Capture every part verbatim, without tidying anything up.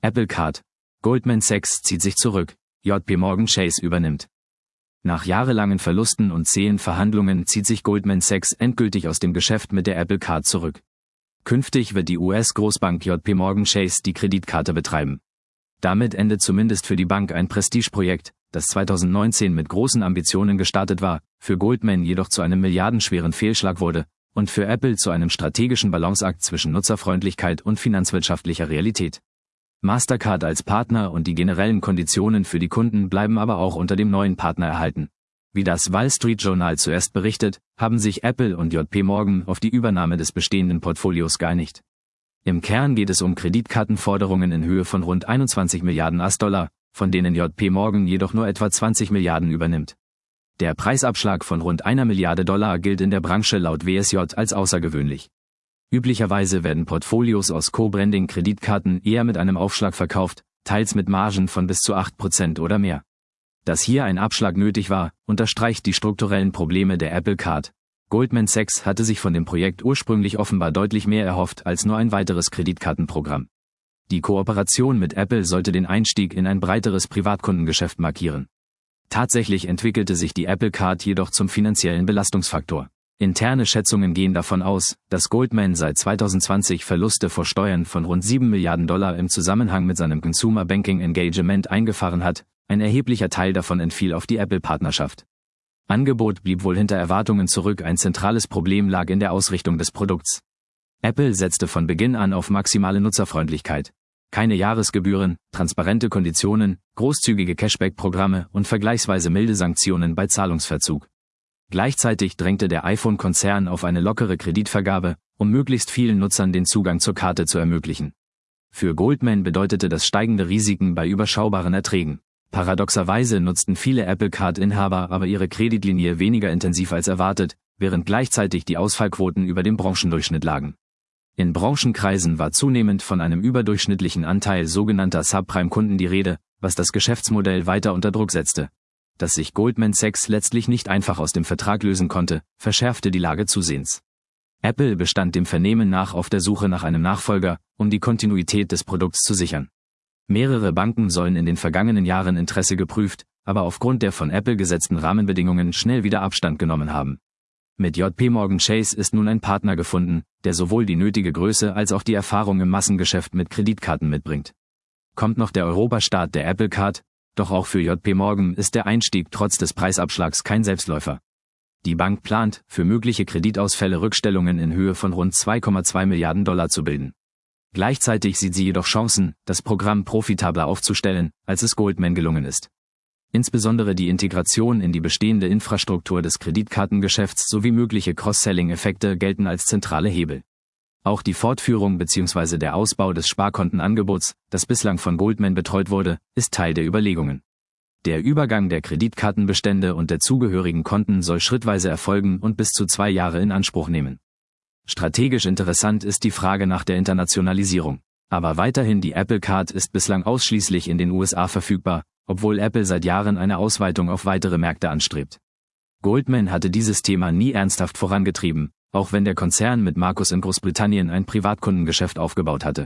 Apple Card. Goldman Sachs zieht sich zurück, J P Morgan Chase übernimmt. Nach jahrelangen Verlusten und zähen Verhandlungen zieht sich Goldman Sachs endgültig aus dem Geschäft mit der Apple Card zurück. Künftig wird die U S-Großbank J P Morgan Chase die Kreditkarte betreiben. Damit endet zumindest für die Bank ein Prestigeprojekt, das zweitausendneunzehn mit großen Ambitionen gestartet war, für Goldman jedoch zu einem milliardenschweren Fehlschlag wurde und für Apple zu einem strategischen Balanceakt zwischen Nutzerfreundlichkeit und finanzwirtschaftlicher Realität. Mastercard als Partner und die generellen Konditionen für die Kunden bleiben aber auch unter dem neuen Partner erhalten. Wie das Wall Street Journal zuerst berichtet, haben sich Apple und J P Morgan auf die Übernahme des bestehenden Portfolios geeinigt. Im Kern geht es um Kreditkartenforderungen in Höhe von rund einundzwanzig Milliarden U S-Dollar, von denen J P Morgan jedoch nur etwa zwanzig Milliarden übernimmt. Der Preisabschlag von rund einer Milliarde Dollar gilt in der Branche laut W S J als außergewöhnlich. Üblicherweise werden Portfolios aus Co-Branding-Kreditkarten eher mit einem Aufschlag verkauft, teils mit Margen von bis zu acht Prozent oder mehr. Dass hier ein Abschlag nötig war, unterstreicht die strukturellen Probleme der Apple Card. Goldman Sachs hatte sich von dem Projekt ursprünglich offenbar deutlich mehr erhofft als nur ein weiteres Kreditkartenprogramm. Die Kooperation mit Apple sollte den Einstieg in ein breiteres Privatkundengeschäft markieren. Tatsächlich entwickelte sich die Apple Card jedoch zum finanziellen Belastungsfaktor. Interne Schätzungen gehen davon aus, dass Goldman seit zweitausendzwanzig Verluste vor Steuern von rund sieben Milliarden Dollar im Zusammenhang mit seinem Consumer Banking Engagement eingefahren hat, ein erheblicher Teil davon entfiel auf die Apple-Partnerschaft. Angebot blieb wohl hinter Erwartungen zurück, ein zentrales Problem lag in der Ausrichtung des Produkts. Apple setzte von Beginn an auf maximale Nutzerfreundlichkeit. Keine Jahresgebühren, transparente Konditionen, großzügige Cashback-Programme und vergleichsweise milde Sanktionen bei Zahlungsverzug. Gleichzeitig drängte der iPhone-Konzern auf eine lockere Kreditvergabe, um möglichst vielen Nutzern den Zugang zur Karte zu ermöglichen. Für Goldman bedeutete das steigende Risiken bei überschaubaren Erträgen. Paradoxerweise nutzten viele Apple Card-Inhaber aber ihre Kreditlinie weniger intensiv als erwartet, während gleichzeitig die Ausfallquoten über dem Branchendurchschnitt lagen. In Branchenkreisen war zunehmend von einem überdurchschnittlichen Anteil sogenannter Subprime-Kunden die Rede, was das Geschäftsmodell weiter unter Druck setzte. Dass sich Goldman Sachs letztlich nicht einfach aus dem Vertrag lösen konnte, verschärfte die Lage zusehends. Apple bestand dem Vernehmen nach auf der Suche nach einem Nachfolger, um die Kontinuität des Produkts zu sichern. Mehrere Banken sollen in den vergangenen Jahren Interesse geprüft, aber aufgrund der von Apple gesetzten Rahmenbedingungen schnell wieder Abstand genommen haben. Mit J P Morgan Chase ist nun ein Partner gefunden, der sowohl die nötige Größe als auch die Erfahrung im Massengeschäft mit Kreditkarten mitbringt. Kommt noch der Europastart der Apple Card, doch auch für J P Morgan ist der Einstieg trotz des Preisabschlags kein Selbstläufer. Die Bank plant, für mögliche Kreditausfälle Rückstellungen in Höhe von rund zwei Komma zwei Milliarden Dollar zu bilden. Gleichzeitig sieht sie jedoch Chancen, das Programm profitabler aufzustellen, als es Goldman gelungen ist. Insbesondere die Integration in die bestehende Infrastruktur des Kreditkartengeschäfts sowie mögliche Cross-Selling-Effekte gelten als zentrale Hebel. Auch die Fortführung bzw. der Ausbau des Sparkontenangebots, das bislang von Goldman betreut wurde, ist Teil der Überlegungen. Der Übergang der Kreditkartenbestände und der zugehörigen Konten soll schrittweise erfolgen und bis zu zwei Jahre in Anspruch nehmen. Strategisch interessant ist die Frage nach der Internationalisierung. Aber weiterhin die Apple Card ist bislang ausschließlich in den U S A verfügbar, obwohl Apple seit Jahren eine Ausweitung auf weitere Märkte anstrebt. Goldman hatte dieses Thema nie ernsthaft vorangetrieben, auch wenn der Konzern mit Marcus in Großbritannien ein Privatkundengeschäft aufgebaut hatte.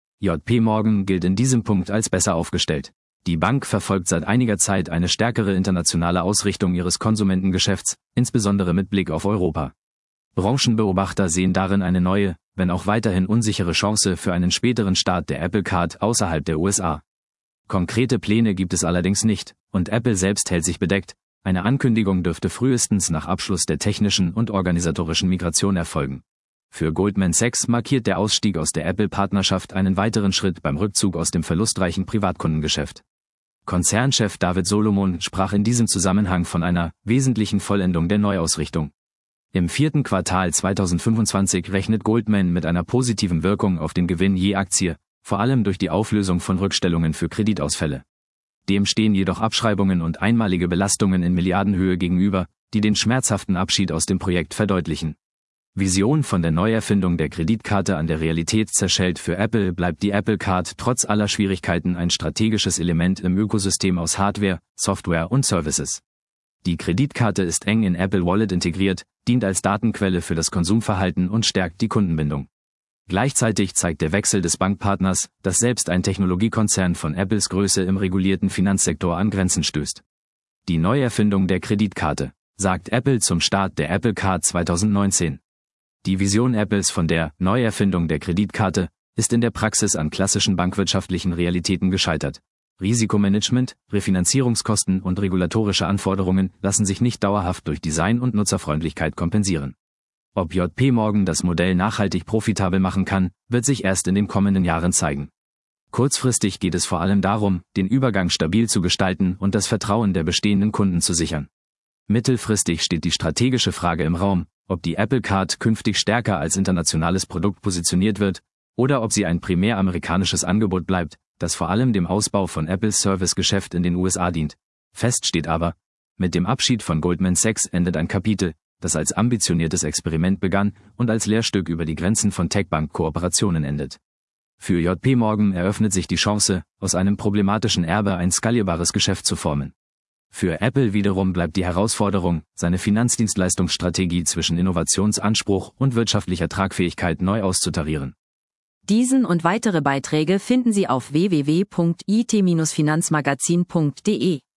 J P Morgan gilt in diesem Punkt als besser aufgestellt. Die Bank verfolgt seit einiger Zeit eine stärkere internationale Ausrichtung ihres Konsumentengeschäfts, insbesondere mit Blick auf Europa. Branchenbeobachter sehen darin eine neue, wenn auch weiterhin unsichere Chance für einen späteren Start der Apple Card außerhalb der U S A. Konkrete Pläne gibt es allerdings nicht, und Apple selbst hält sich bedeckt. Eine Ankündigung dürfte frühestens nach Abschluss der technischen und organisatorischen Migration erfolgen. Für Goldman Sachs markiert der Ausstieg aus der Apple-Partnerschaft einen weiteren Schritt beim Rückzug aus dem verlustreichen Privatkundengeschäft. Konzernchef David Solomon sprach in diesem Zusammenhang von einer wesentlichen Vollendung der Neuausrichtung. Im vierten Quartal zweitausendfünfundzwanzig rechnet Goldman mit einer positiven Wirkung auf den Gewinn je Aktie, vor allem durch die Auflösung von Rückstellungen für Kreditausfälle. Dem stehen jedoch Abschreibungen und einmalige Belastungen in Milliardenhöhe gegenüber, die den schmerzhaften Abschied aus dem Projekt verdeutlichen. Vision von der Neuerfindung der Kreditkarte an der Realität zerschellt. Für Apple bleibt die Apple Card trotz aller Schwierigkeiten ein strategisches Element im Ökosystem aus Hardware, Software und Services. Die Kreditkarte ist eng in Apple Wallet integriert, dient als Datenquelle für das Konsumverhalten und stärkt die Kundenbindung. Gleichzeitig zeigt der Wechsel des Bankpartners, dass selbst ein Technologiekonzern von Apples Größe im regulierten Finanzsektor an Grenzen stößt. Die Neuerfindung der Kreditkarte, sagt Apple zum Start der Apple Card zweitausendneunzehn. Die Vision Apples von der Neuerfindung der Kreditkarte ist in der Praxis an klassischen bankwirtschaftlichen Realitäten gescheitert. Risikomanagement, Refinanzierungskosten und regulatorische Anforderungen lassen sich nicht dauerhaft durch Design und Nutzerfreundlichkeit kompensieren. Ob J P Morgan das Modell nachhaltig profitabel machen kann, wird sich erst in den kommenden Jahren zeigen. Kurzfristig geht es vor allem darum, den Übergang stabil zu gestalten und das Vertrauen der bestehenden Kunden zu sichern. Mittelfristig steht die strategische Frage im Raum, ob die Apple Card künftig stärker als internationales Produkt positioniert wird, oder ob sie ein primär amerikanisches Angebot bleibt, das vor allem dem Ausbau von Apples Servicegeschäft in den U S A dient. Fest steht aber, mit dem Abschied von Goldman Sachs endet ein Kapitel, das als ambitioniertes Experiment begann und als Lehrstück über die Grenzen von Tech-Bank-Kooperationen endet. Für J P Morgan eröffnet sich die Chance, aus einem problematischen Erbe ein skalierbares Geschäft zu formen. Für Apple wiederum bleibt die Herausforderung, seine Finanzdienstleistungsstrategie zwischen Innovationsanspruch und wirtschaftlicher Tragfähigkeit neu auszutarieren. Diesen und weitere Beiträge finden Sie auf w w w punkt i t Bindestrich finanzmagazin punkt d e.